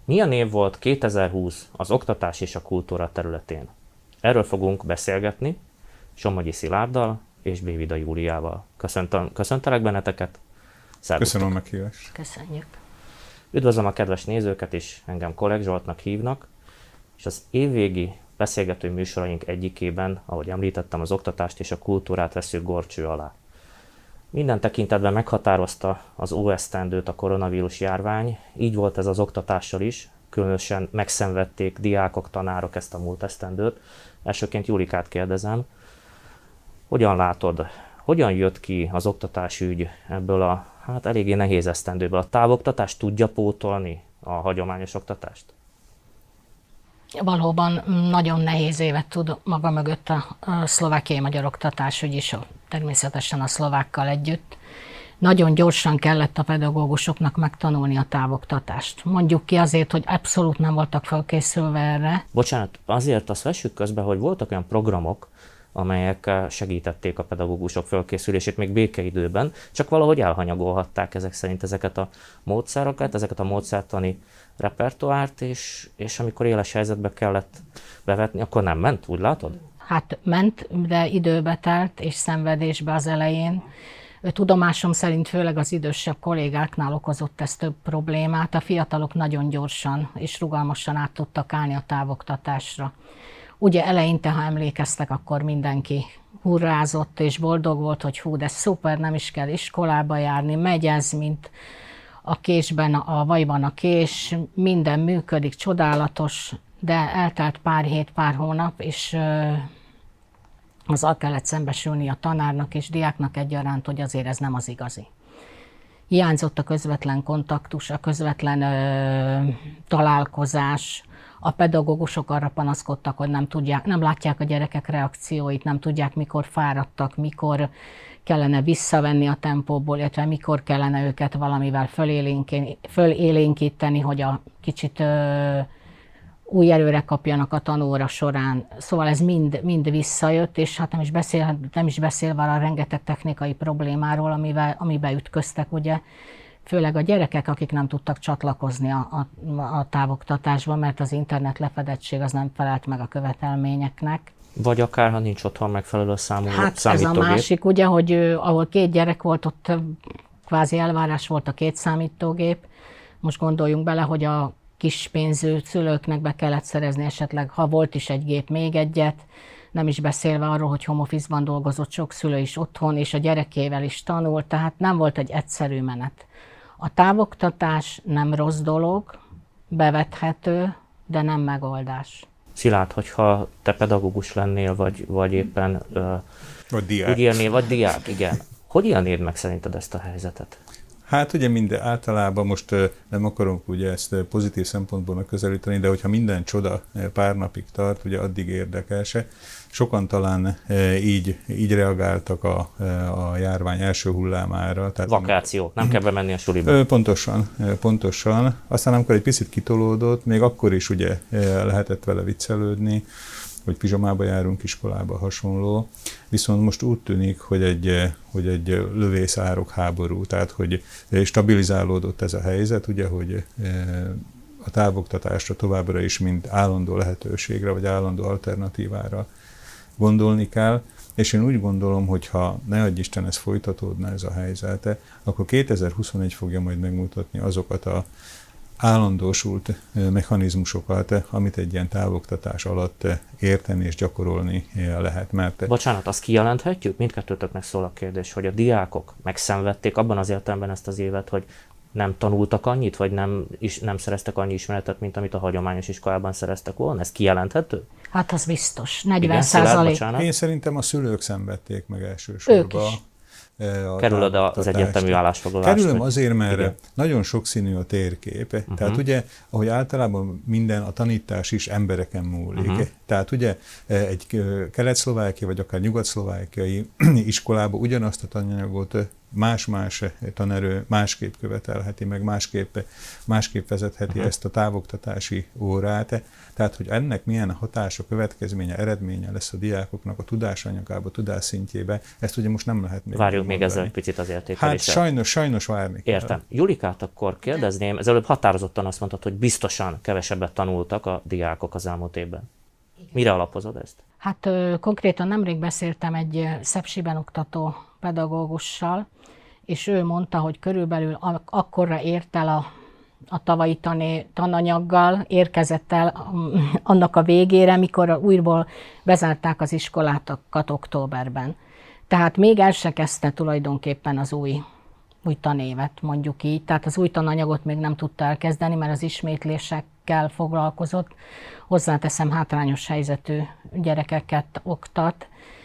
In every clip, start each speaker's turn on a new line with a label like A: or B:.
A: Milyen év volt 2020 az oktatás és a kultúra területén? Erről fogunk beszélgetni Somogyi Szilárddal és Bévida Júliával. Köszöntelek benneteket. Szervusztok.
B: Köszönöm a meghívást.
C: Köszönjük.
A: Üdvözlöm a kedves nézőket is, engem Kolek Zsoltnak hívnak, és az évvégi beszélgető műsoraink egyikében, ahogy említettem, az oktatást és a kultúrát veszük górcső alá. Minden tekintetben meghatározta az óesztendőt a koronavírus járvány, így volt ez az oktatással is, különösen megszenvedték diákok, tanárok ezt a múlt esztendőt. Elsőként Julikát kérdezem, hogyan látod, hogyan jött ki az oktatásügy ebből a eléggé nehéz esztendőből? A távoktatás tudja pótolni a hagyományos oktatást?
C: Valóban nagyon nehéz évet tud maga mögött a szlovákiai magyar oktatásügy is, természetesen a szlovákkal együtt. Nagyon gyorsan kellett a pedagógusoknak megtanulni a távoktatást. Mondjuk ki azért, hogy abszolút nem voltak felkészülve erre.
A: Bocsánat, azért azt vessük közbe, hogy voltak olyan programok, amelyek segítették a pedagógusok fölkészülését még békeidőben, csak valahogy elhanyagolhatták ezek szerint ezeket a módszerokat, ezeket a módszertani repertoárt, és amikor éles helyzetbe kellett bevetni, akkor nem ment, úgy látod?
C: Hát ment, de időbe telt és szenvedésbe az elején. Tudomásom szerint főleg az idősebb kollégáknál okozott ez több problémát. A fiatalok nagyon gyorsan és rugalmasan át tudtak állni a távoktatásra. Ugye eleinte, ha emlékeztek, akkor mindenki hurrázott és boldog volt, hogy hú, de szuper, nem is kell iskolába járni, megy ez, mint a késben, a vajban a kés, minden működik, csodálatos, de eltelt pár hét, pár hónap, és azzal kellett szembesülni a tanárnak és diáknak egyaránt, hogy azért ez nem az igazi. Hiányzott a közvetlen kontaktus, a közvetlen találkozás. A pedagógusok arra panaszkodtak, hogy nem látják a gyerekek reakcióit, nem tudják, mikor fáradtak, mikor kellene visszavenni a tempóból, illetve mikor kellene őket valamivel fölélénkíteni, hogy a kicsit új erőre kapjanak a tanóra során. Szóval ez mind visszajött, és hát nem is beszélve a rengeteg technikai problémáról, amiben ütköztek, ugye. Főleg a gyerekek, akik nem tudtak csatlakozni a távoktatásba, mert az internet lefedettség az nem felelt meg a követelményeknek.
A: Vagy akár, ha nincs otthon megfelelő számú
C: Hát
A: számítógép.
C: ez a másik, ugye, hogy ahol 2 gyerek volt, ott kvázi elvárás volt a 2 számítógép. Most gondoljunk bele, hogy a kis pénzű szülőknek be kellett szerezni esetleg, ha volt is egy gép, még egyet. Nem is beszélve arról, hogy home office-ban dolgozott sok szülő is otthon, és a gyerekével is tanult, tehát nem volt egy egyszerű menet. A távoktatás nem rossz dolog, bevethető, de nem megoldás.
A: Szilárd, hogyha te pedagógus lennél, vagy éppen
B: Vagy diák.
A: úgy élnél, vagy diák, igen. Hogy élnéd meg szerinted ezt a helyzetet?
B: Hát ugye általában most nem akarunk ugye ezt pozitív szempontból megközelíteni, de hogyha minden csoda pár napig tart, ugye addig érdekes. Sokan talán így reagáltak a járvány első hullámára. Tehát
A: Vakáció, nem kell bemenni a suliba.
B: Pontosan. Aztán amikor egy picit kitolódott, még akkor is ugye lehetett vele viccelődni, hogy pizsamába járunk iskolába, hasonló. Viszont most úgy tűnik, hogy egy lövészárok háború, tehát hogy stabilizálódott ez a helyzet, ugye, hogy a távoktatásra továbbra is mint állandó lehetőségre, vagy állandó alternatívára gondolni kell, és én úgy gondolom, hogy ha ne adj Isten ez folytatódna ez a helyzete, akkor 2021 fogja majd megmutatni azokat a állandósult mechanizmusokat, amit egy ilyen távoktatás alatt érteni és gyakorolni lehet. Mert...
A: Bocsánat, azt kijelenthetjük? Mindkettőtöknek szól a kérdés, hogy a diákok megszenvedték abban az értelemben ezt az évet, hogy nem tanultak annyit, vagy nem szereztek annyi ismeretet, mint amit a hagyományos iskolában szereztek volna? Ez kijelenthető?
C: Hát az biztos. 40%.
B: Én szerintem a szülők szenvedték meg elsősorban.
C: Ők is.
A: Kerülöd az egyértelmű állásfoglalást?
B: Kerülöm azért, mert nagyon sokszínű a térkép. Tehát ugye, ahogy általában minden, a tanítás is embereken múlik. Tehát ugye egy kelet-szlovákiai, vagy akár nyugat-szlovákiai iskolában ugyanazt a tananyagot más-más tanerő másképp követelheti, meg másképp vezetheti ezt a távoktatási órát. Tehát, hogy ennek milyen hatása, következménye, eredménye lesz a diákoknak a tudásanyagába, tudásszintjébe, ezt ugye most nem lehet még
A: várjuk még ezzel egy picit az értékelésre.
B: Hát sajnos várni kell.
A: Értem. Julikát akkor kérdezném, ezelőbb határozottan azt mondtad, hogy biztosan kevesebbet tanultak a diákok az elmúlt évben. Mire alapozod ezt?
C: Hát konkrétan nemrég beszéltem egy Szepsiben oktató pedagógussal, és ő mondta, hogy körülbelül akkorra ért el a tavalyi tananyaggal, érkezett el annak a végére, mikor újból bezárták az iskolákat októberben. Tehát még el se kezdte tulajdonképpen az új tanévet, mondjuk így. Tehát az új tananyagot még nem tudta elkezdeni, mert az ismétlésekkel foglalkozott. Hozzáteszem, hátrányos helyzetű gyerekeket oktat,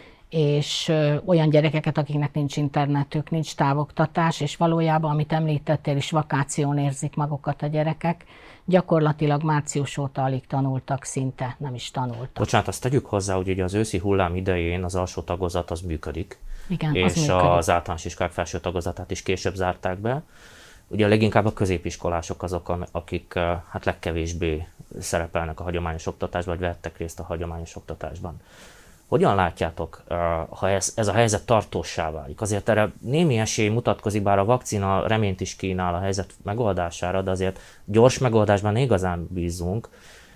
C: és olyan gyerekeket, akiknek nincs internetük, nincs távoktatás, és valójában, amit említettél is, vakáción érzik magukat a gyerekek. Gyakorlatilag március óta alig tanultak, szinte nem is tanultak.
A: Bocsánat, azt tegyük hozzá, hogy ugye az őszi hullám idején az alsó tagozat az működik.
C: Igen,
A: és
C: az működik.
A: Az általános iskolák felső tagozatát is később zárták be. Ugye leginkább a középiskolások azok, akik hát legkevésbé szerepelnek a hagyományos oktatásban, vagy vettek részt a hagyományos oktatásban. Hogyan látjátok, ha ez a helyzet tartóssá válik? Azért erre némi esély mutatkozik, bár a vakcina reményt is kínál a helyzet megoldására, de azért gyors megoldásban igazán bízunk.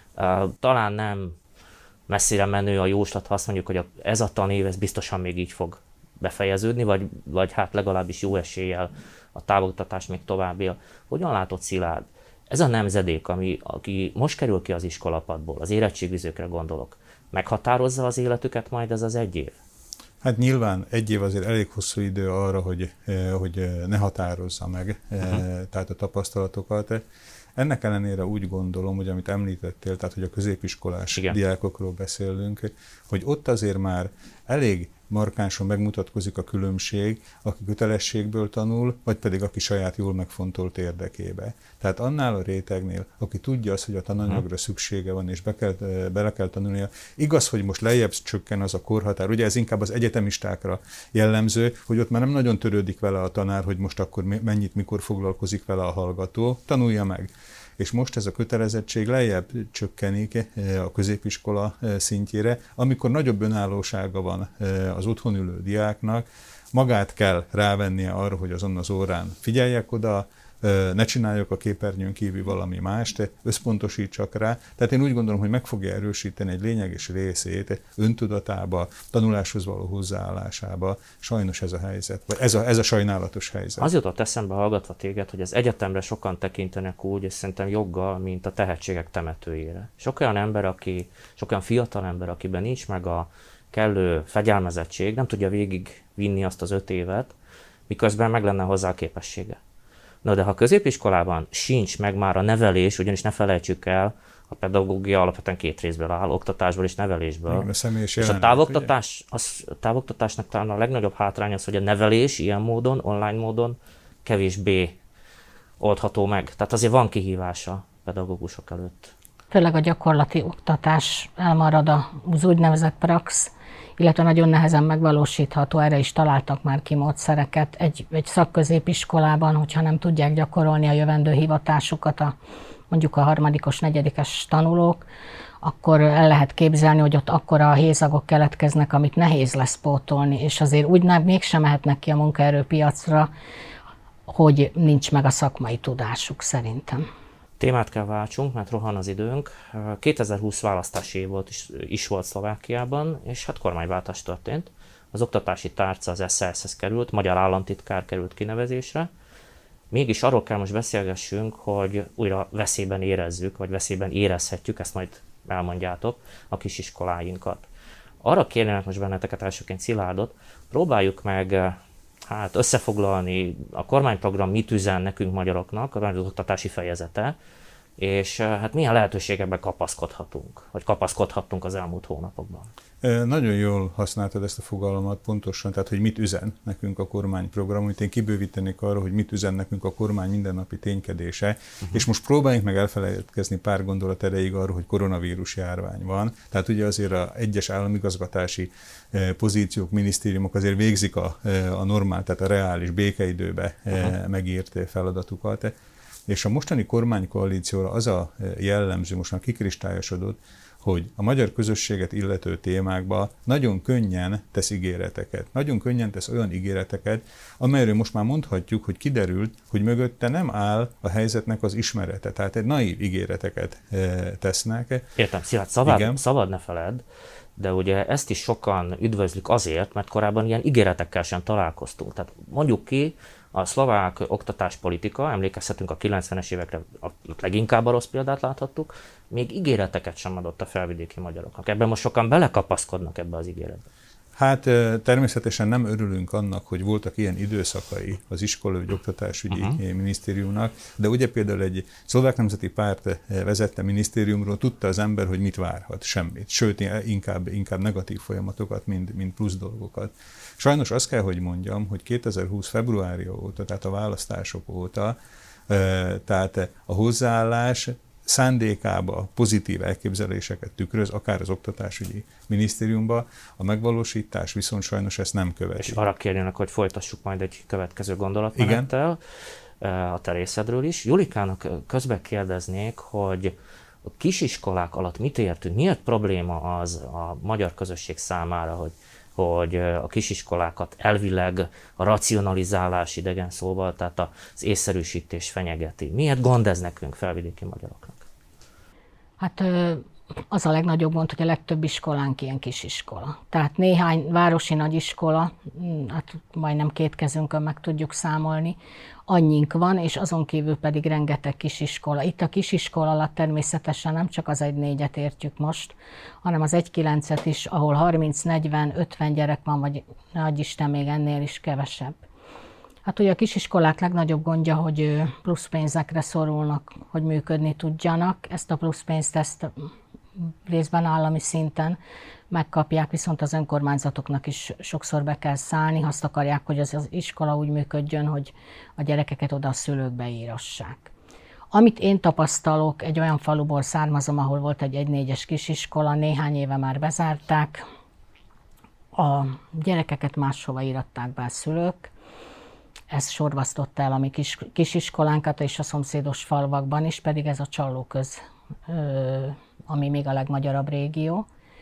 A: Talán nem messzire menő a jóslat, ha azt mondjuk, hogy ez a tanév ez biztosan még így fog befejeződni, vagy hát legalábbis jó eséllyel a távoktatás még tovább él. Hogyan látod, Szilárd? Ez a nemzedék, aki most kerül ki az iskolapadból, az érettségizőkre gondolok, meghatározza az életüket majd ez az egy év?
B: Hát nyilván egy év azért elég hosszú idő arra, hogy ne határozza meg tehát a tapasztalatokat. Ennek ellenére úgy gondolom, hogy amit említettél, tehát hogy a középiskolás diákokról beszélünk, hogy ott azért már elég markánsan megmutatkozik a különbség, aki kötelességből tanul, vagy pedig aki saját jól megfontolt érdekébe. Tehát annál a rétegnél, aki tudja azt, hogy a tananyagra szüksége van, és bele kell tanulnia, igaz, hogy most lejjebb csökken az a korhatár, ugye ez inkább az egyetemistákra jellemző, hogy ott már nem nagyon törődik vele a tanár, hogy most akkor mennyit, mikor foglalkozik vele a hallgató, tanulja meg. És most ez a kötelezettség lejjebb csökkenik a középiskola szintjére, amikor nagyobb önállósága van az otthon ülő diáknak, magát kell rávennie arra, hogy azon az órán figyeljek oda, ne csináljak a képernyőn kívül valami mást, összpontosítsak rá. Tehát én úgy gondolom, hogy meg fogja erősíteni egy lényeges részét öntudatába, tanuláshoz való hozzáállásába. Sajnos ez a helyzet, vagy ez a sajnálatos helyzet.
A: Az jutott eszembe hallgatva téged, hogy az egyetemre sokan tekintenek úgy, és szerintem joggal, mint a tehetségek temetőjére. Sok olyan fiatal ember, akiben nincs meg a kellő fegyelmezettség, nem tudja végigvinni azt az 5 évet, miközben meg lenne hozzá a képessége. Na de ha középiskolában sincs meg már a nevelés, ugyanis ne felejtsük el, a pedagógia alapvetően 2 részből áll, oktatásból és nevelésből.
B: És
A: a távoktatásnak talán a legnagyobb hátrány az, hogy a nevelés ilyen módon, online módon kevésbé oldható meg. Tehát azért van kihívása pedagógusok előtt.
C: Főleg a gyakorlati oktatás elmarad az úgynevezett prax, illetve nagyon nehezen megvalósítható, erre is találtak már ki módszereket. Egy szakközépiskolában, hogyha nem tudják gyakorolni a jövendő hivatásukat mondjuk a 3., 4. tanulók, akkor el lehet képzelni, hogy ott akkora hézagok keletkeznek, amit nehéz lesz pótolni, és azért úgy mégsem mehetnek ki a munkaerőpiacra, hogy nincs meg a szakmai tudásuk szerintem.
A: Témát kell váltsunk, mert rohan az időnk. 2020 választási év is volt Szlovákiában, és hát kormányváltás történt. Az oktatási tárca az SZSZ-hez került, magyar államtitkár került kinevezésre. Mégis arról kell most beszélgessünk, hogy újra veszélyben érezzük, vagy veszélyben érezhetjük, ezt majd elmondjátok, a kisiskoláinkat. Arra kérnének most benneteket elsőként, Szilárdot, próbáljuk meg összefoglalni a kormányprogram mit üzen nekünk magyaroknak, az oktatási fejezete, és hát milyen lehetőségekben kapaszkodhatunk, vagy kapaszkodhattunk az elmúlt hónapokban.
B: Nagyon jól használtad ezt a fogalmat pontosan, tehát hogy mit üzen nekünk a kormányprogram, amit én kibővítenék arra, hogy mit üzen nekünk a kormány mindennapi ténykedése, és most próbáljunk meg elfelejtkezni pár gondolat erejéig arról, hogy koronavírus járvány van. Tehát ugye azért az egyes államigazgatási pozíciók, minisztériumok azért végzik a normál, tehát a reális békeidőbe megírt feladatukat. És a mostani kormánykoalícióra az a jellemző, most már kikristályosodott, hogy a magyar közösséget illető témákban nagyon könnyen tesz ígéreteket. Nagyon könnyen tesz olyan ígéreteket, amelyről most már mondhatjuk, hogy kiderült, hogy mögötte nem áll a helyzetnek az ismerete. Tehát egy naív ígéreteket tesznek.
A: Értem, Szilárd, szabad ne feledd, de ugye ezt is sokan üdvözlik azért, mert korábban ilyen ígéretekkel sem találkoztunk. Tehát mondjuk ki, a szlovák oktatáspolitika, emlékezhetünk a 90-es évekre, a leginkább a rossz példát láthattuk, még ígéreteket sem adott a felvidéki magyaroknak. Ebben most sokan belekapaszkodnak ebbe az ígéretbe.
B: Hát természetesen nem örülünk annak, hogy voltak ilyen időszakai az iskolai vagy oktatásügyi minisztériumnak, de ugye például egy szlovák nemzeti párt vezette minisztériumról tudta az ember, hogy mit várhat, semmit. Sőt, inkább negatív folyamatokat, mint plusz dolgokat. Sajnos azt kell, hogy mondjam, hogy 2020 februárja óta, tehát a választások óta, tehát a hozzáállás szándékába pozitív elképzeléseket tükröz, akár az oktatásügyi minisztériumban, a megvalósítás viszont sajnos ezt nem követi.
A: És arra kérjenek, hogy folytassuk majd egy következő gondolatmenettel a te részedről is. Julikának közbe kérdeznék, hogy a kisiskolák alatt mit értünk? Miért probléma az a magyar közösség számára, hogy a kisiskolákat elvileg a racionalizálás idegen szóval, tehát az észszerűsítés fenyegeti? Miért gond ez nekünk, felvidéki magyaroknak?
C: Hát az a legnagyobb gond, hogy a legtöbb iskolánk ilyen kisiskola. Tehát néhány városi nagyiskola, hát majdnem két kezünkön meg tudjuk számolni, annyink van, és azon kívül pedig rengeteg kisiskola. Itt a kisiskola alatt természetesen nem csak az 1-4-et értjük most, hanem az 1-9-et is, ahol 30-40-50 gyerek van, vagy nagyisten még ennél is kevesebb. Hát ugye a kisiskolák legnagyobb gondja, hogy plusz pénzekre szorulnak, hogy működni tudjanak. Ezt a plusz pénzt részben állami szinten megkapják, viszont az önkormányzatoknak is sokszor be kell szállni, azt akarják, hogy az iskola úgy működjön, hogy a gyerekeket oda a szülők beírassák. Amit én tapasztalok, egy olyan faluból származom, ahol volt egy 1-4-es kisiskola, néhány éve már bezárták, a gyerekeket máshova íratták be a szülők, ez sorvasztotta el a mi kisiskolánkat és a szomszédos falvakban is, pedig ez a Csallóköz, ami még a legmagyarabb régió.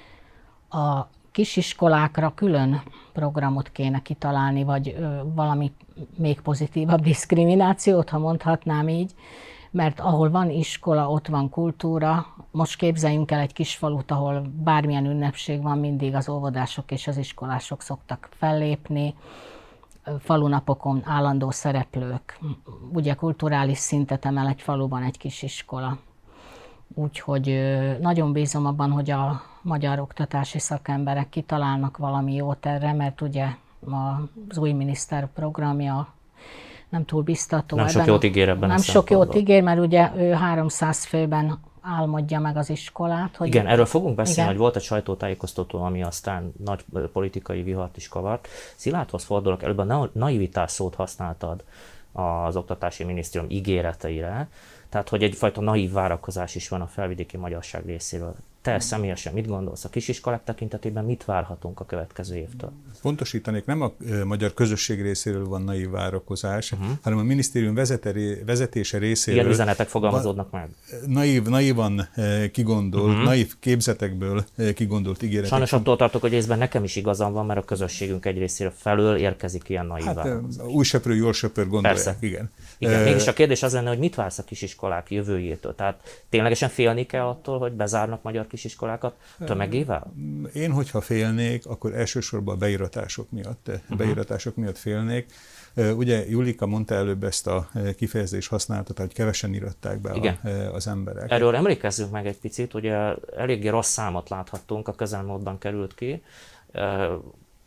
C: A kisiskolákra külön programot kéne kitalálni, vagy valami még pozitívabb diszkriminációt, ha mondhatnám így, mert ahol van iskola, ott van kultúra. Most képzeljünk el egy kis falut, ahol bármilyen ünnepség van, mindig az óvodások és az iskolások szoktak fellépni, falunapokon állandó szereplők. Ugye kulturális szintet emel egy faluban egy kis iskola. Úgyhogy nagyon bízom abban, hogy a magyar oktatási szakemberek kitalálnak valami jót erre, mert ugye az új miniszter programja nem túl biztató.
A: Nem sok jót ígér ebben.
C: Nem sok jót ígér, mert ugye ő 300 főben álmodja meg az iskolát. Hogy
A: igen, erről fogunk beszélni, hogy volt egy sajtótájékoztató, ami aztán nagy politikai vihart is kavart. Szilárdhoz fordulok, előbb a naivitás szót használtad az oktatási minisztérium ígéreteire, tehát hogy egyfajta naív várakozás is van a felvidéki magyarság részéről. Te személyesen mit gondolsz? A kisiskolák tekintetében mit várhatunk a következő évtől?
B: Pontosítanék, nem a magyar közösség részéről van naív várakozás, hanem a minisztérium vezetése részéről.
A: Ilyen üzenetek fogalmazódnak meg?
B: Naívan kigondolt, naív képzetekből kigondolt ígéretek.
A: Sajnos attól tartok, hogy részben nekem is igazam van, mert a közösségünk egy részéről felől érkezik ilyen naív várakozás.
B: Új söprő, jól söpör gondolják.
A: Persze.
B: Igen.
A: Igen, mégis a kérdés az lenne, hogy mit vársz a kisiskolák jövőjétől? Tehát ténylegesen félni kell attól, hogy bezárnak magyar kisiskolákat tömegével?
B: Én, hogyha félnék, akkor elsősorban a beíratások miatt félnék. Ugye Julika mondta előbb ezt a kifejezést használtat, hogy kevesen iratták be az emberek.
A: Erről emlékezzünk meg egy picit, ugye eléggé rossz számot láthattunk, a közelmúltban került ki.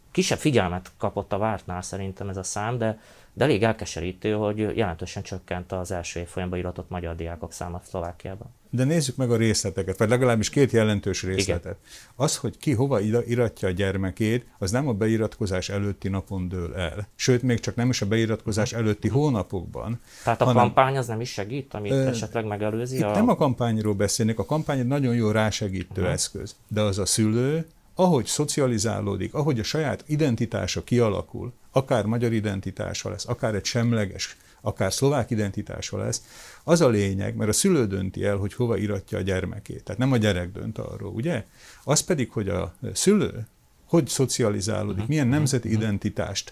A: kisebb figyelmet kapott a vártnál szerintem ez a szám, de elég elkeserítő, hogy jelentősen csökkent az első évfolyamban iratott magyar diákok száma Szlovákiában.
B: De nézzük meg a részleteket, vagy legalábbis két jelentős részletet. Igen. Az, hogy ki hova iratja a gyermekét, az nem a beiratkozás előtti napon dől el. Sőt, még csak nem is a beiratkozás előtti hónapokban.
A: Tehát a kampány az nem is segít, amit esetleg megelőzi?
B: Itt nem a kampányról beszélnek, a kampány egy nagyon jó rásegítő eszköz. De az a szülő, ahogy szocializálódik, ahogy a saját identitása kialakul, akár magyar identitása lesz, akár egy semleges, akár szlovák identitása lesz, az a lényeg, mert a szülő dönti el, hogy hova iratja a gyermekét. Tehát nem a gyerek dönt arról, ugye? Az pedig, hogy a szülő hogy szocializálódik, milyen nemzeti identitást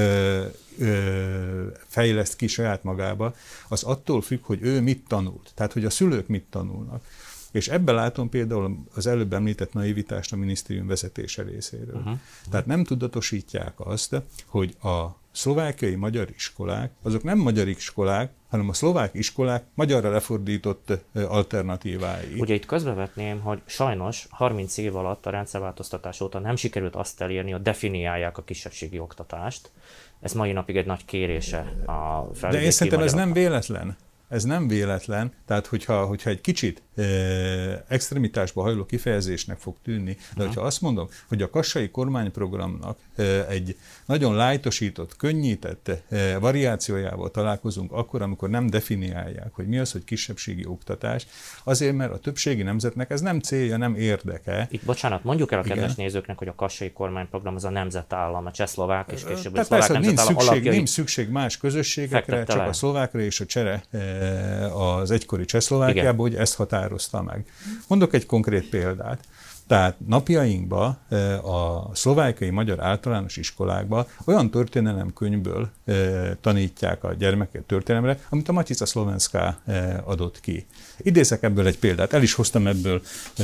B: fejleszt ki saját magába, az attól függ, hogy ő mit tanult. Tehát, hogy a szülők mit tanulnak. És ebben látom például az előbb említett naivitást a minisztérium vezetése részéről. Tehát nem tudatosítják azt, hogy a szlovákiai magyar iskolák, azok nem magyar iskolák, hanem a szlovák iskolák magyarra lefordított alternatívái.
A: Ugye itt közbevetném, hogy sajnos 30 év alatt a rendszerváltoztatás óta nem sikerült azt elérni, hogy definiálják a kisebbségi oktatást. Ez mai napig egy nagy kérése a felvidéki.
B: De én szerintem ez nem véletlen. Ez nem véletlen, tehát hogyha egy kicsit extremitásba hajló kifejezésnek fog tűnni, de hogyha azt mondom, hogy a kassai kormányprogramnak egy nagyon lájtosított, könnyített variációjával találkozunk akkor, amikor nem definiálják, hogy mi az, hogy kisebbségi oktatás, azért, mert a többségi nemzetnek ez nem célja, nem érdeke.
A: Itt bocsánat, mondjuk el a kedves nézőknek, hogy a kassai kormányprogram az a nemzetállam, a csehszlovák és később a szlovák nemzetállam alapjai.
B: Nincs szükség más közösségekre, csak a szlovákra és a csere az egykori Csehszlovákiában, hogy ezt határozta meg. Mondok egy konkrét példát. Tehát napjainkban a szlovákiai magyar általános iskolákban olyan történelemkönyvből tanítják a gyermeket történelemre, amit a Matica Szlovenská adott ki. Idézek ebből egy példát, el is hoztam ebből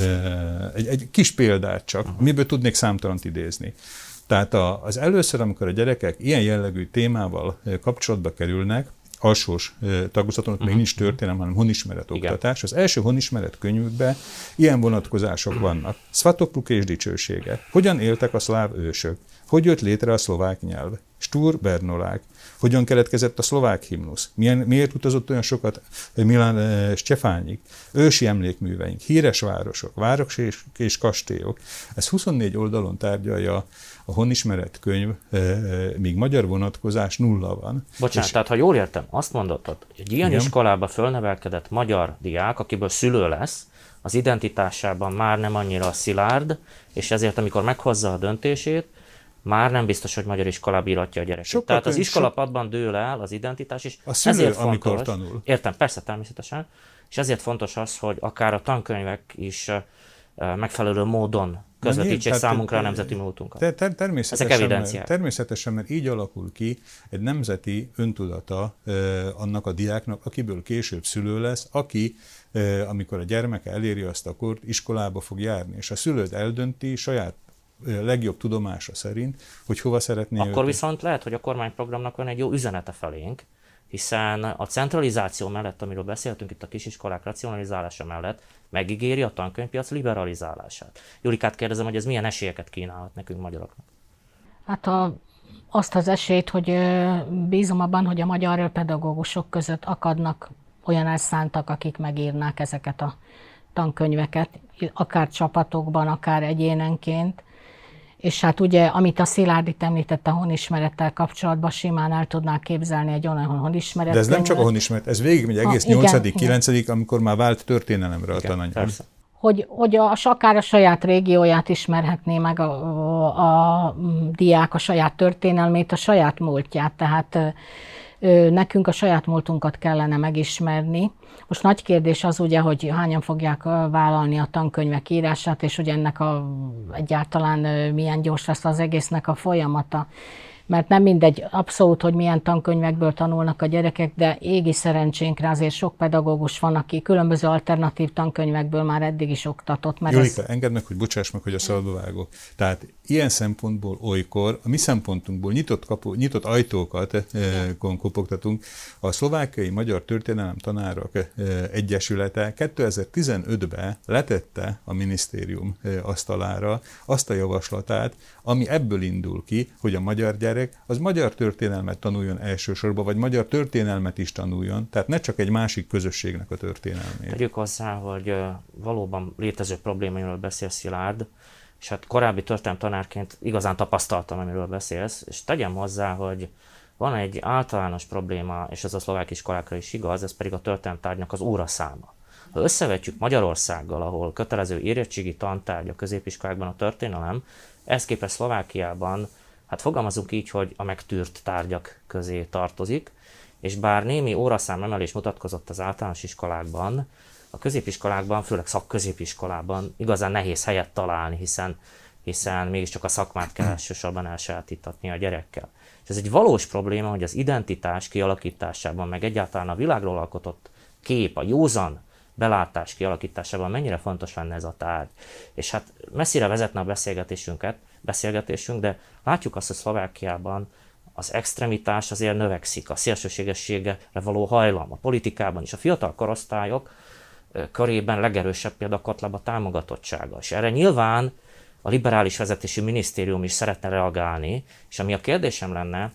B: egy kis példát csak, amiből tudnék számtalant idézni. Tehát az először, amikor a gyerekek ilyen jellegű témával kapcsolatba kerülnek, alsós tagozaton, még nincs történelem, hanem honismeret oktatás. Az első honismeret könyvükben ilyen vonatkozások vannak. Svatopluk és dicsősége. Hogyan éltek a szláv ősök? Hogy jött létre a szlovák nyelv? Stúr Bernolák. Hogyan keletkezett a szlovák himnusz? Miért utazott olyan sokat Milán Stefányig? Ősi emlékműveink, híres városok és kastélyok. Ez 24 oldalon tárgyalja a honismeret könyv, míg magyar vonatkozás 0 van.
A: Bocsánat, tehát ha jól értem, azt mondod, hogy egy ilyen iskolába fölnevelkedett magyar diák, akiből szülő lesz, az identitásában már nem annyira szilárd, és ezért amikor meghozza a döntését, már nem biztos, hogy magyar iskolába íratja a gyereket. Tehát az iskolapadban dől el az identitás, és
B: a szülő,
A: ezért fontos,
B: amikor tanul.
A: Értem, persze, természetesen, és ezért fontos az, hogy akár a tankönyvek is megfelelő módon közvetítsék számunkra a nemzeti múltunkat. Ezek evidenciák.
B: Természetesen, mert így alakul ki egy nemzeti öntudata annak a diáknak, akiből később szülő lesz, aki, amikor a gyermeke eléri azt a kort, iskolába fog járni, és a szülőt eldönti saját legjobb tudomása szerint, hogy hova szeretné
A: Akkor viszont lehet, hogy a kormányprogramnak van egy jó üzenete felénk, hiszen a centralizáció mellett, amiről beszéltünk itt a kisiskolák racionalizálása mellett, megígéri a tankönyvpiac liberalizálását. Julikát kérdezem, hogy ez milyen esélyeket kínálhat nekünk magyaroknak?
C: Hát azt az esélyt, hogy bízom abban, hogy a magyar pedagógusok között akadnak olyan elszántak, akik megírnák ezeket a tankönyveket, akár csapatokban, akár egyénenként. És hát ugye, amit a Szilárdit említett a honismerettel kapcsolatban, simán el tudnák képzelni egy olyan honismeret.
B: De ez nem csak a honismeret, ez végigmegy egész 8.-9., amikor már vált történelemre a tananyag.
C: Hogy akár a saját régióját ismerhetné meg a diák, a saját történelmét, a saját múltját. Tehát nekünk a saját múltunkat kellene megismerni. Most nagy kérdés az ugye, hogy hányan fogják vállalni a tankönyvek írását, és hogy ennek egyáltalán milyen gyors lesz az egésznek a folyamata. mert nem mindegy abszolút, hogy milyen tankönyvekből tanulnak a gyerekek, de égi szerencsénkre azért sok pedagógus van, aki különböző alternatív tankönyvekből már eddig is oktatott.
B: Julika, engedd meg, hogy bocsáss meg, hogy a szabadba vágok. Tehát ilyen szempontból olykor, a mi szempontunkból nyitott ajtókat kopogtatunk. A Szlovákiai Magyar Történelem Tanárok Egyesülete 2015-ben letette a minisztérium asztalára azt a javaslatát, ami ebből indul ki, hogy a magyar gyerek az magyar történelmet tanuljon elsősorban, vagy magyar történelmet is tanuljon, tehát ne csak egy másik közösségnek a történelmét.
A: Tegyük hozzá, hogy valóban létező probléma, amiről beszélsz, Szilárd, és hát korábbi történelemtanárként igazán tapasztaltam, amiről beszélsz, és tegyem hozzá, hogy van egy általános probléma, és ez a szlovák iskolákra is igaz, ez pedig a történelemtárgynak az óraszáma. Ha összevetjük Magyarországgal, ahol kötelező érettségi tantárgy a középiskolákban a történelem, ehhez képest Szlovákiában, hát fogalmazunk így, hogy a megtűrt tárgyak közé tartozik, és bár némi óraszám emelés mutatkozott az általános iskolákban, a középiskolákban, főleg szakközépiskolában igazán nehéz helyet találni, hiszen mégiscsak a szakmát kell elsősorban elsajátítatni a gyerekkel. És ez egy valós probléma, hogy az identitás kialakításában, meg egyáltalán a világról alkotott kép, a józan belátás kialakításában mennyire fontos lenne ez a tárgy. És hát messzire vezetne a beszélgetésünk, de látjuk azt, hogy Szlovákiában az extremitás azért növekszik, a szélsőségességre való hajlam, a politikában is. A fiatal korosztályok körében legerősebb például a Kotleba támogatottsága. És erre nyilván a liberális vezetésű minisztérium is szeretne reagálni, és ami a kérdésem lenne,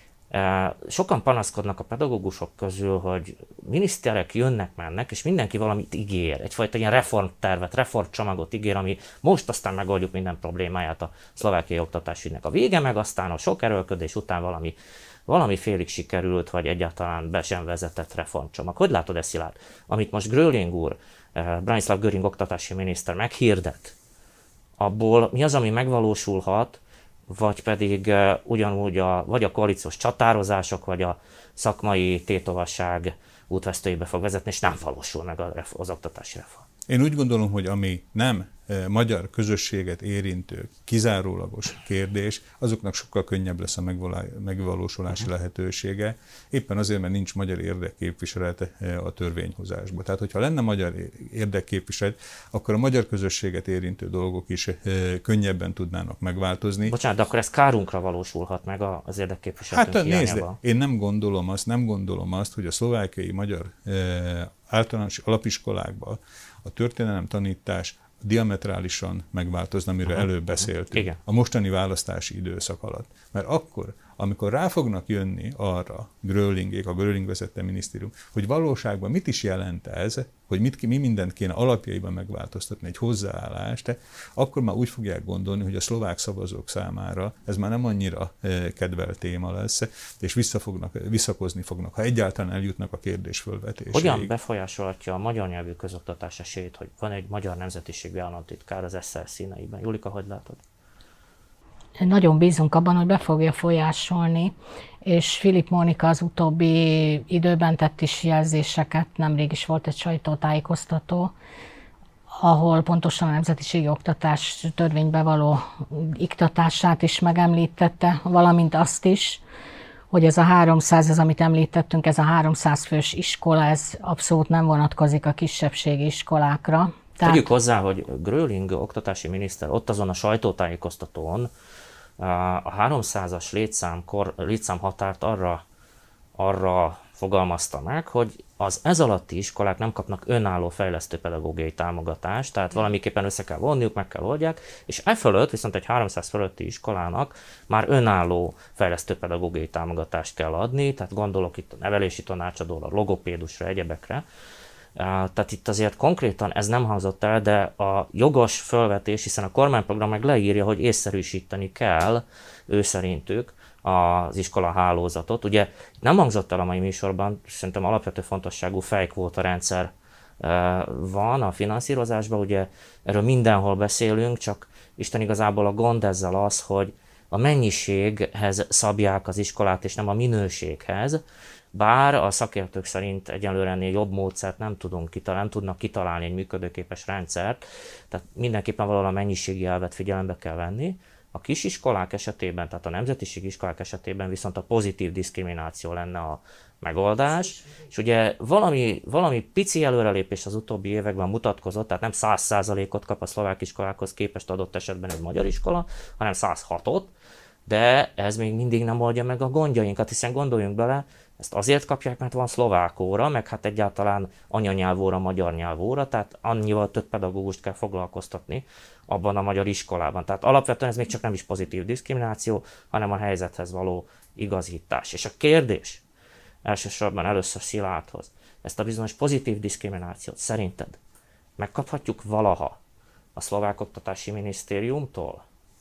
A: sokan panaszkodnak a pedagógusok közül, hogy miniszterek jönnek-mennek, és mindenki valamit ígér, egyfajta ilyen reformtervet, reformcsomagot ígér, ami most aztán megoldjuk minden problémáját a szlovákiai oktatásügynek. A vége meg aztán a sok erőlködés után valami félig sikerült, vagy egyáltalán be sem vezetett reformcsomag. Hogy látod ezt, Szilárd? Amit most Gröling úr, Branislav Göring oktatási miniszter meghirdet, abból mi az, ami megvalósulhat, vagy pedig ugyanúgy vagy a koalíciós csatározások, vagy a szakmai tétovasság útvesztőibe fog vezetni, és nem valósul meg az oktatási reform.
B: Én úgy gondolom, hogy ami nem magyar közösséget érintő, kizárólagos kérdés, azoknak sokkal könnyebb lesz a megvalósulási lehetősége, éppen azért, mert nincs magyar érdekképviselet a törvényhozásban. Tehát, hogyha lenne magyar érdekképviselet, akkor a magyar közösséget érintő dolgok is könnyebben tudnának megváltozni.
A: Bocsánat, de akkor ez kárunkra valósulhat meg az érdekképviseletünk hiányában.
B: Nézd, én nem gondolom azt, hogy a szlovákiai magyar általános alapiskolákban a történelem tanítás diametrálisan megváltozna, amiről előbb beszéltünk,
A: Igen.
B: a mostani választási időszak alatt. Mert akkor, amikor rá fognak jönni arra Grölingék, a Gröling vezette minisztérium, hogy valóságban mit is jelent ez, hogy mi mindent kéne alapjaiban megváltoztatni, egy hozzáállást, akkor már úgy fogják gondolni, hogy a szlovák szavazók számára ez már nem annyira kedvelt téma lesz, és visszakozni fognak, ha egyáltalán eljutnak a kérdés fölvetéséig.
A: Hogyan befolyásolhatja a magyar nyelvű közoktatás esélyt, hogy van egy magyar nemzetiségű államtitkár az SZR színeiben? Julika, hogy látod?
C: Nagyon bízunk abban, hogy be fogja folyásolni, és Filip Mónika az utóbbi időben tett is jelzéseket, nemrég is volt egy sajtótájékoztató, ahol pontosan a nemzetiségi oktatás törvénybe való iktatását is megemlítette, valamint azt is, hogy ez a 300, ez amit említettünk, ez a 300 fős iskola, ez abszolút nem vonatkozik a kisebbségi iskolákra.
A: Tegyük hozzá, hogy Gröling oktatási miniszter ott azon a sajtótájékoztatón a 300-as létszám határt arra fogalmazta meg, hogy az ez alatti iskolák nem kapnak önálló fejlesztő pedagógiai támogatást, tehát valamiképpen össze kell vonniuk, meg kell oldják, és e fölött viszont egy 300 fölötti iskolának már önálló fejlesztő pedagógiai támogatást kell adni, tehát gondolok itt a nevelési tanácsadóra, logopédusra, egyebekre. Tehát itt azért konkrétan ez nem hangzott el, de a jogos fölvetés, hiszen a kormányprogram meg leírja, hogy észszerűsíteni kell ő szerintük az iskola hálózatot. Ugye nem hangzott el a mai műsorban, szerintem alapvető fontosságú fejkvóta rendszer van a finanszírozásban, ugye erről mindenhol beszélünk, csak Isten igazából a gond ezzel az, hogy a mennyiséghez szabják az iskolát, és nem a minőséghez, bár a szakértők szerint egyelőre ennél jobb módszert nem tudnak kitalálni egy működőképes rendszert, tehát mindenképpen valahol a mennyiségi elvet figyelembe kell venni. A kisiskolák esetében, tehát a nemzetiségi iskolák esetében viszont a pozitív diszkrimináció lenne a megoldás, és ugye valami pici előrelépés az utóbbi években mutatkozott, tehát nem 100%-ot kap a szlovák iskolákhoz képest adott esetben egy magyar iskola, hanem 106-ot, de ez még mindig nem oldja meg a gondjainkat, hiszen gondoljunk bele, ezt azért kapják, mert van szlovák óra, meg hát egyáltalán anyanyelvóra, magyar nyelvóra, tehát annyival több pedagógust kell foglalkoztatni abban a magyar iskolában. Tehát alapvetően ez még csak nem is pozitív diszkrimináció, hanem a helyzethez való igazítás. És a kérdés elsősorban először Szilárdhoz, ezt a bizonyos pozitív diszkriminációt szerinted megkaphatjuk valaha a szlovák oktatási minisztériumtól?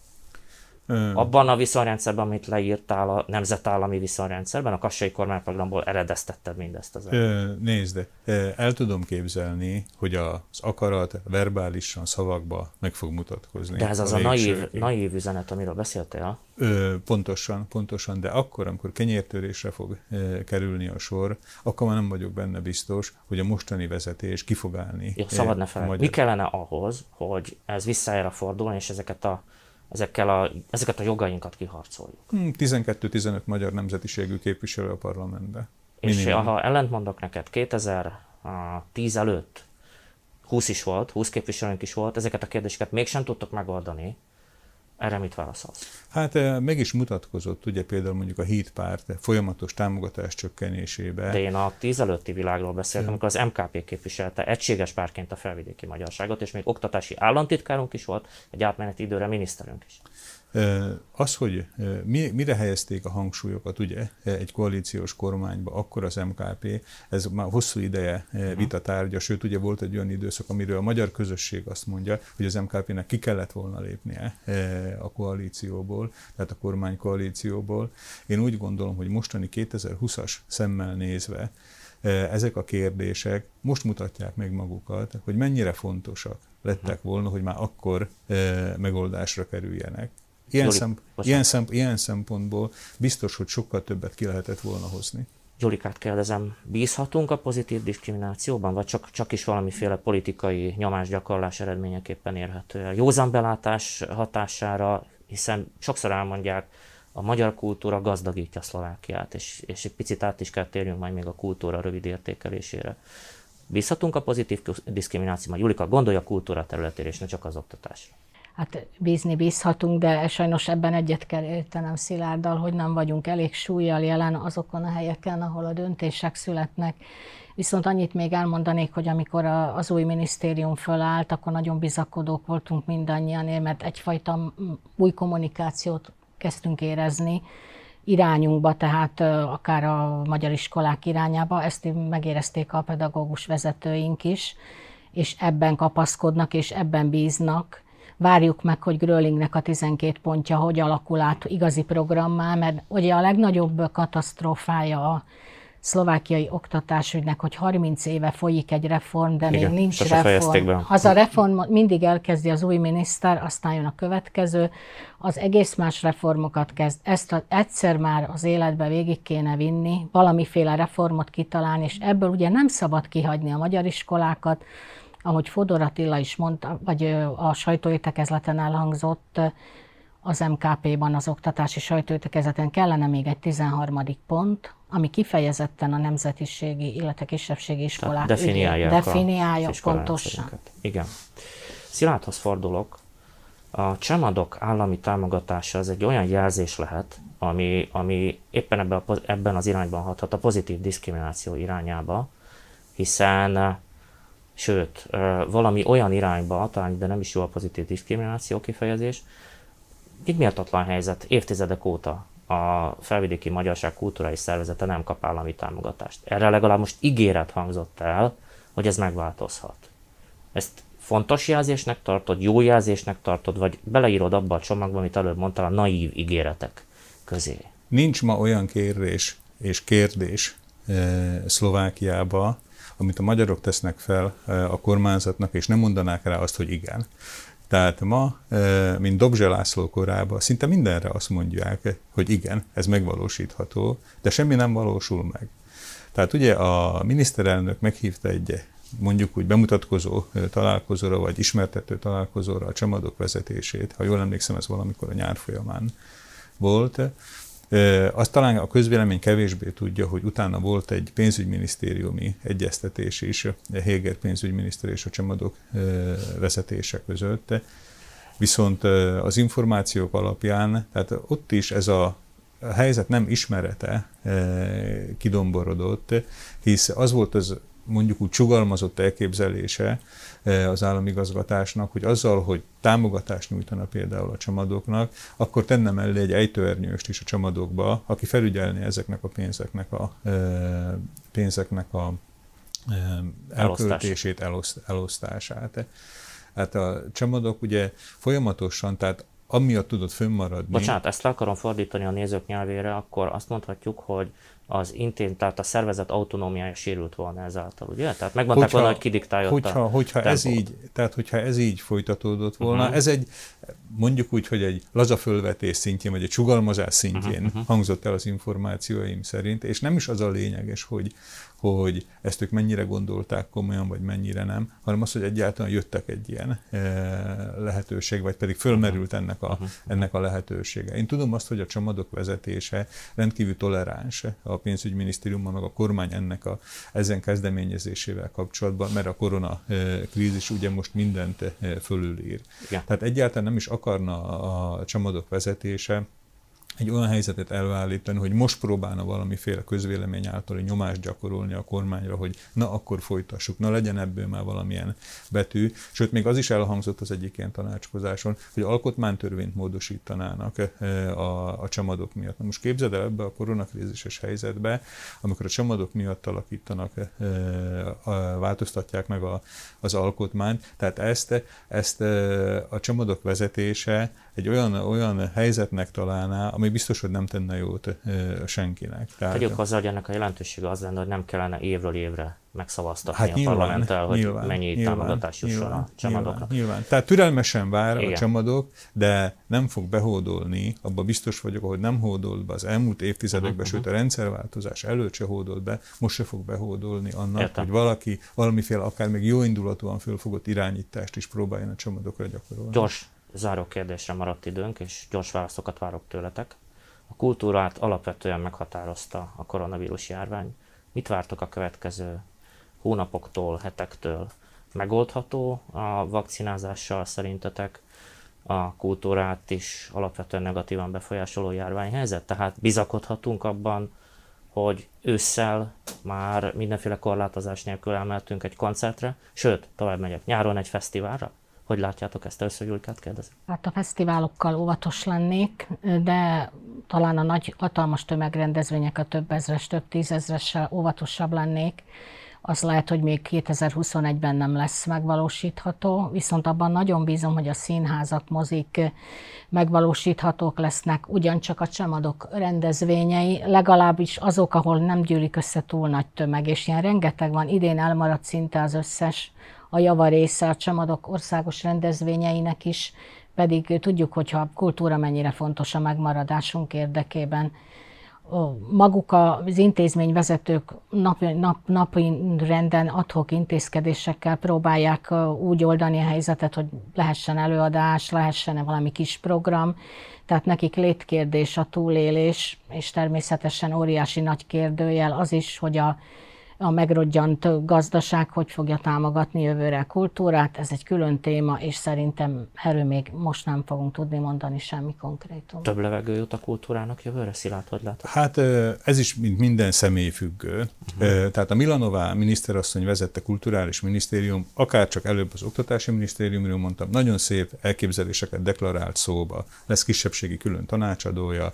A: Abban a viszonyrendszerben, amit leírtál a nemzetállami viszonyrendszerben, a kassai kormányprogramból eredeztetted mindezt az
B: Nézd, el tudom képzelni, hogy az akarat verbálisan szavakba meg fog mutatkozni.
A: De ez az a naív üzenet, amiről beszéltél?
B: Pontosan, de akkor, amikor kenyértörésre fog kerülni a sor, akkor már nem vagyok benne biztos, hogy a mostani vezetés ki fog állni.
A: Jó, szabad ne felejteni. Mi kellene ahhoz, hogy ez visszaérre forduljon, és ezeket a jogainkat kiharcoljuk? 12-15
B: magyar nemzetiségű képviselő a parlamentben.
A: És ha ellentmondok neked, 2010 előtt 20 is volt, 20 képviselőnk is volt, ezeket a kérdéseket mégsem tudtok megoldani. Erre mit válaszolsz?
B: Hát meg is mutatkozott, ugye például mondjuk a Hídpárt folyamatos támogatás csökkenésébe.
A: De én a 10 előtti világról beszéltem, amikor az MKP képviselte egységes pártként a felvidéki magyarságot, és még oktatási államtitkárunk is volt, egy átmeneti időre miniszterünk is.
B: Az, hogy mire helyezték a hangsúlyokat, ugye, egy koalíciós kormányba, akkor az MKP, ez már hosszú ideje vitatárgya, sőt, ugye volt egy olyan időszak, amiről a magyar közösség azt mondja, hogy az MKP-nek ki kellett volna lépnie a koalícióból, tehát a kormánykoalícióból. Én úgy gondolom, hogy mostani 2020-as szemmel nézve ezek a kérdések most mutatják meg magukat, hogy mennyire fontosak lettek volna, hogy már akkor megoldásra kerüljenek. Ilyen szempontból biztos, hogy sokkal többet ki lehetett volna hozni.
A: Gyulikát kérdezem, bízhatunk a pozitív diszkriminációban, vagy csak is valamiféle politikai nyomásgyakorlás eredményeképpen érhető el? Józan belátás hatására, hiszen sokszor elmondják, a magyar kultúra gazdagítja Szlovákiát, és egy picit át is kell térjünk majd még a kultúra rövid értékelésére. Bízhatunk a pozitív diszkriminációban? Julika, gondolja a kultúra területére, és ne csak az oktatásra.
C: Hát bízhatunk, de sajnos ebben egyet kell értenem Szilárddal, hogy nem vagyunk elég súllyal jelen azokon a helyeken, ahol a döntések születnek. Viszont annyit még elmondanék, hogy amikor az új minisztérium fölállt, akkor nagyon bizakodók voltunk mindannyian, mert egyfajta új kommunikációt kezdtünk érezni irányunkba, tehát akár a magyar iskolák irányába, ezt megérezték a pedagógus vezetőink is, és ebben kapaszkodnak, és ebben bíznak. Várjuk meg, hogy Grölingnek a 12 pontja hogy alakul át igazi programmá, mert ugye a legnagyobb katasztrófája a szlovákiai oktatásügynek, hogy 30 éve folyik egy reform, de még nincs reform. Az a reform mindig elkezdi az új miniszter, aztán jön a következő, az egész más reformokat kezd. Ezt egyszer már az életbe végig kéne vinni, valamiféle reformot kitalálni, és ebből ugye nem szabad kihagyni a magyar iskolákat, ahogy Fodor Attila is mondta, vagy a sajtóértekezleten elhangzott, az MKP-ban, az oktatási sajtóértekezleten kellene még egy 13. pont, ami kifejezetten a nemzetiségi, illetve kisebbségi iskolák definiálja pontosan.
A: Igen. Szilárdhoz fordulok. A Csemadok állami támogatása az egy olyan jelzés lehet, ami éppen ebben az irányban hathat, a pozitív diszkrimináció irányába, hiszen sőt, valami olyan irányba, talán de nem is jó a pozitív diszkrimináció kifejezés, egy méltatlan helyzet, évtizedek óta a Felvidéki Magyarság Kulturális Szervezete nem kap állami támogatást. Erre legalább most ígéret hangzott el, hogy ez megváltozhat. Ezt fontos jelzésnek tartod, jó jelzésnek tartod, vagy beleírod abba a csomagba, amit előbb mondtál, a naív ígéretek közé?
B: Nincs ma olyan kérés és kérdés Szlovákiába, amit a magyarok tesznek fel a kormányzatnak, és nem mondanák rá azt, hogy igen. Tehát ma, mint Dobzse László korában, szinte mindenre azt mondják, hogy igen, ez megvalósítható, de semmi nem valósul meg. Tehát ugye a miniszterelnök meghívta egy mondjuk úgy bemutatkozó találkozóra, vagy ismertető találkozóra a Csamadok vezetését. Ha jól emlékszem, ez valamikor a nyár folyamán volt. Azt talán a közvélemény kevésbé tudja, hogy utána volt egy pénzügyminisztériumi egyeztetés is, Héger pénzügyminiszter és a Csamadok vezetése között. Viszont az információk alapján, tehát ott is ez a helyzet nem ismerete kidomborodott, hisz az volt az mondjuk úgy sugalmazott elképzelése az államigazgatásnak, hogy azzal, hogy támogatást nyújtana például a Csamadoknak, akkor tenne mellé egy ejtőernyőst is a Csamadokba, aki felügyelné ezeknek a pénzeknek a elköltését, elosztását. Hát a Csamadok ugye folyamatosan, tehát amiatt tudott fönnmaradni.
A: Bocsánat, ezt le akarom fordítani a nézők nyelvére, akkor azt mondhatjuk, hogy tehát a szervezet autonómiája sérült volna ezáltal, ugye? Tehát megmondták volna, hogy kidiktálja
B: hogyha ez így folytatódott volna, ez egy, mondjuk úgy, hogy egy laza fölvetés szintjén, vagy egy sugalmazás szintjén hangzott el az információim szerint, és nem is az a lényeges, hogy ezt ők mennyire gondolták komolyan, vagy mennyire nem, hanem az, hogy egyáltalán jöttek egy ilyen lehetőség, vagy pedig fölmerült ennek a lehetősége. Én tudom azt, hogy a Csamadok vezetése rendkívül toleráns a pénzügyminisztériummal, meg a kormány ezen kezdeményezésével kapcsolatban, mert a koronakrízis ugye most mindent fölülír. Ja. Tehát egyáltalán nem is akarna a Csamadok vezetése egy olyan helyzetet előállítani, hogy most próbálna valamiféle közvélemény általi nyomást gyakorolni a kormányra, hogy na akkor folytassuk, na legyen ebből már valamilyen betű. Sőt, még az is elhangzott az egyik ilyen tanácskozáson, hogy alkotmánytörvényt módosítanának a Csamadok miatt. Na most képzeld el ebbe a koronakrízises helyzetbe, amikor a Csamadok miatt változtatják meg az alkotmányt, tehát ezt a Csamadok vezetése egy olyan helyzetnek találná, ami biztos, hogy nem tenne jót senkinek.
A: Tegyük hozzá, hogy ennek a jelentősége az lenne, hogy nem kellene évről évre megszavaztatni a parlamenttel, hogy mennyi támogatás jusson a Csamadoknak.
B: Nyilván. Tehát türelmesen vár a Csamadok, de nem fog behódolni, abban biztos vagyok, hogy nem hódolt be az elmúlt évtizedekben, sőt a rendszerváltozás előtt se hódolt be, most se fog behódolni annak, hogy valaki valamiféle akár még jóindulatúan fölfogott irányítást is próbáljon a Csamadokra gyakorolni.
A: Gyors záró kérdésre maradt időnk, és gyors válaszokat várok tőletek. A kultúrát alapvetően meghatározta a koronavírus járvány. Mit vártok a következő hónapoktól, hetektől? Megoldható a vakcinázással szerintetek a kultúrát is alapvetően negatívan befolyásoló járványhelyzet? Tehát bizakodhatunk abban, hogy ősszel már mindenféle korlátozás nélkül elmehetünk egy koncertre, sőt, tovább megyek, nyáron egy fesztiválra? Hogy látjátok ezt? Először Gyulikát kérdezem.
C: Hát a fesztiválokkal óvatos lennék, de talán a nagy, hatalmas tömegrendezvények, a több ezres, több tízezressel óvatosabb lennék. Az lehet, hogy még 2021-ben nem lesz megvalósítható, viszont abban nagyon bízom, hogy a színházak, mozik megvalósíthatók lesznek, ugyancsak a Csamadok rendezvényei, legalábbis azok, ahol nem gyűlik össze túl nagy tömeg, és ilyen rengeteg van, idén elmaradt szinte az összes, a javarésze a Csamadok országos rendezvényeinek is, pedig tudjuk, hogyha a kultúra mennyire fontos a megmaradásunk érdekében. Maguk az intézményvezetők napi renden ad-hoc intézkedésekkel próbálják úgy oldani a helyzetet, hogy lehessen előadás, lehessen valami kis program, tehát nekik létkérdés a túlélés, és természetesen óriási nagy kérdőjel az is, hogy a megrodjant gazdaság hogy fogja támogatni jövőre a kultúrát. Ez egy külön téma, és szerintem erről még most nem fogunk tudni mondani semmi konkrétum.
A: Több levegő jut a kultúrának jövőre, Szilárd, hogy látod?
B: Hát ez is mint minden személy függő. Tehát a Milanová miniszterasszony vezette kulturális minisztérium, akárcsak előbb az oktatási minisztériumról mondtam, nagyon szép elképzeléseket deklarált szóba. Lesz kisebbségi külön tanácsadója,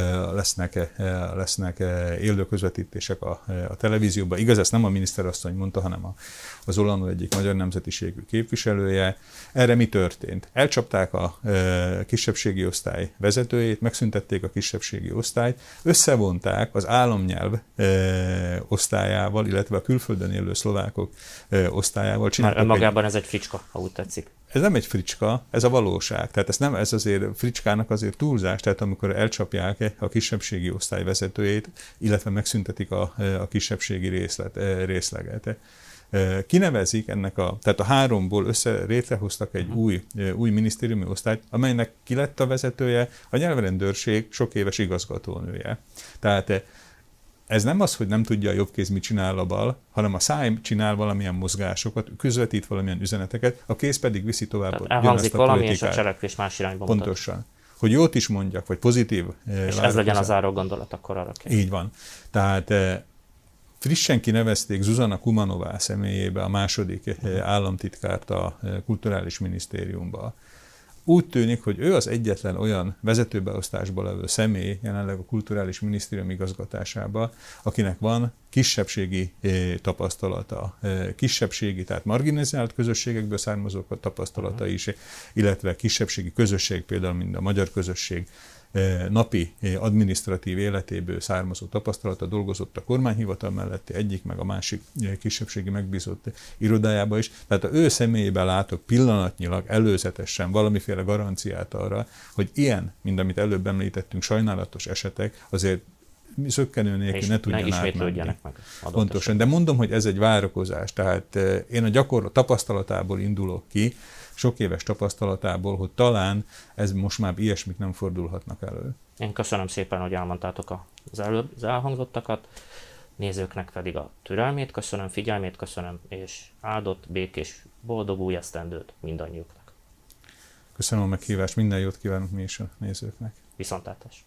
B: lesznek élő közvetítések a televízióban. Igaz, ezt nem a miniszterasszony mondta, hanem az Olanó egyik magyar nemzetiségű képviselője. Erre mi történt? Elcsapták a kisebbségi osztály vezetőjét, megszüntették a kisebbségi osztályt, összevonták az államnyelv osztályával, illetve a külföldön élő szlovákok osztályával.
A: Már önmagában ez egy fricska, ha úgy tetszik.
B: Ez nem egy fricska, ez a valóság. Tehát ez azért fricskának azért túlzás, tehát amikor elcsapják a kisebbségi osztály vezetőjét, illetve megszüntetik a kisebbségi részleget. kinevezik tehát a háromból létrehoztak egy új minisztériumi osztályt, amelynek ki lett a vezetője, a nyelvrendőrség sok éves igazgatónője. Tehát ez nem az, hogy nem tudja a jobb kéz mit csinál a bal, hanem a száj csinál valamilyen mozgásokat, közvetít valamilyen üzeneteket, a kéz pedig viszi tovább.
A: Tehát elhangzik valami, és a cselekvés más irányba mutat.
B: Pontosan. Hogy jót is mondjak, vagy pozitív.
A: És ez legyen a záró gondolat, akkor arra kell.
B: Így van. Tehát frissen kinevezték Zuzana Kumanová személyébe a második államtitkárt a Kulturális Minisztériumba. Úgy tűnik, hogy ő az egyetlen olyan vezetőbeosztásban levő személy jelenleg a Kulturális Minisztérium igazgatásában, akinek van kisebbségi tapasztalata, kisebbségi, tehát marginalizált közösségekből származó tapasztalata is, illetve kisebbségi közösség, például mint a magyar közösség napi adminisztratív életéből származó tapasztalata, dolgozott a kormányhivatal melletti egyik, meg a másik kisebbségi megbízott irodájába is. Tehát az ő személyében látok pillanatnyilag előzetesen valamiféle garanciát arra, hogy ilyen, mint amit előbb említettünk, sajnálatos esetek azért szökkenő nélkül ne tudjanak átmenni. Pontosan, de mondom, hogy ez egy várakozás. Tehát én a tapasztalatából indulok ki, sok éves tapasztalatából, hogy talán ez most már ilyesmik nem fordulhatnak elő.
A: Én köszönöm szépen, hogy elmondtátok az elhangzottakat, nézőknek pedig a türelmét köszönöm, figyelmét köszönöm, és áldott, békés, boldog új esztendőt mindannyiuknak.
B: Köszönöm a meghívást, minden jót kívánok mi is a nézőknek.
A: Viszontlátás!